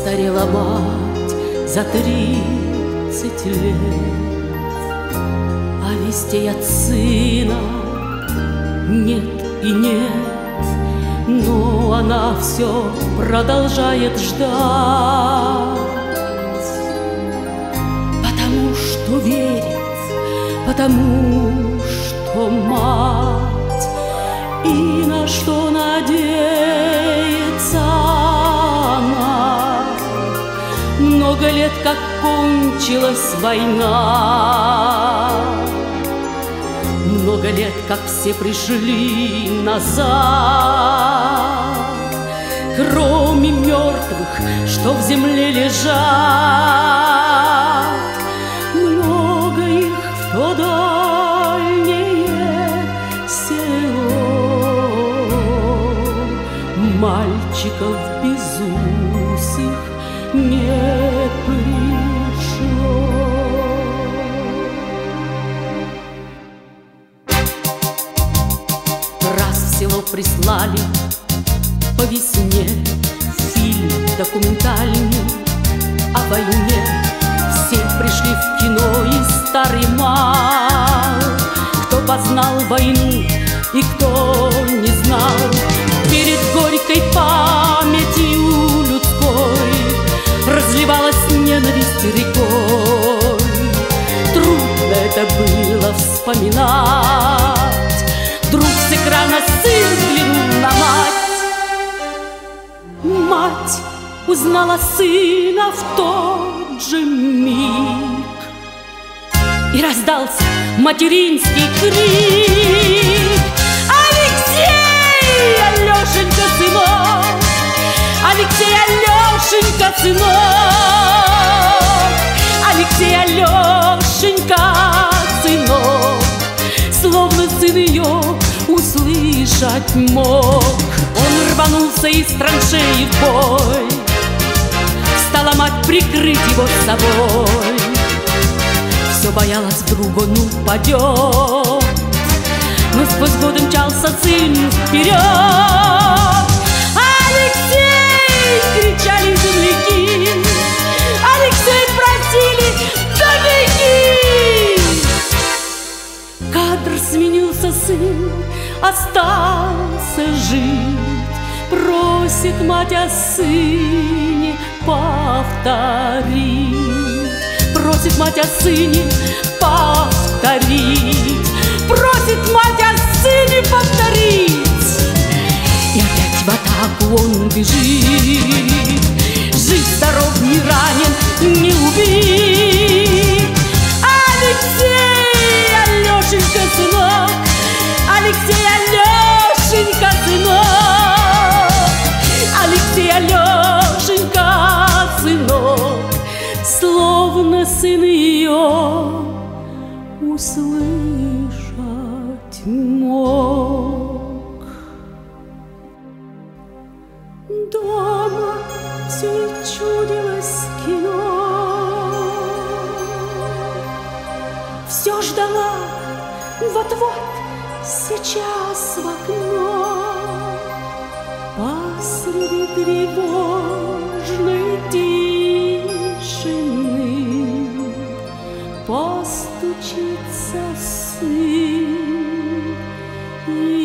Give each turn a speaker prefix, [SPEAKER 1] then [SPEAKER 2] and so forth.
[SPEAKER 1] Постарела мать за 30 лет, а вестей от сына нет и нет, но она все продолжает ждать, потому что верит, потому что мать, и на что надеется она. Много лет, как кончилась война, много лет, как все пришли назад, кроме мертвых, что в земле лежат. Много их в то дальнее село, мальчиков безусых не пришло. Раз в село прислали по весне фильм документальный о войне. Все пришли в кино, и старый и мал, кто познал войну и кто не знал. Перед горькой памятью людской разливалась ненависть рекой. Трудно это было вспоминать. Вдруг с экрана сын взглянул на мать. Мать узнала сына в тот же миг, и раздался материнский крик: Алексей, Алешенька, сынок! Алексей, Алешенька, сынок! Алексей, Алешенька, сынок! Словно сын ее услышать мог. Он рванулся из траншеи в бой, стала мать прикрыть его собой. Все боялась, вдруг он упадет, но сквозь годы мчался сын вперед. Алексей! Кричали земляки, Алексей просили: да беги! Кадр сменился, сын остался жить, просит мать о сыне повторить, просит мать о сыне повторить, просит мать о сыне повторить. И опять в атаку он бежит, жив, здоров, не ранен, не убит. Алексей, Алешенька, сынок! Алексей, Алешенька, сынок! Алексей, Алешенька, сынок! Словно сын ее услышать мог. Дома все чудилось кино, все ждала, вот-вот сейчас в окно. Посреди тревожной тишины постучится сын и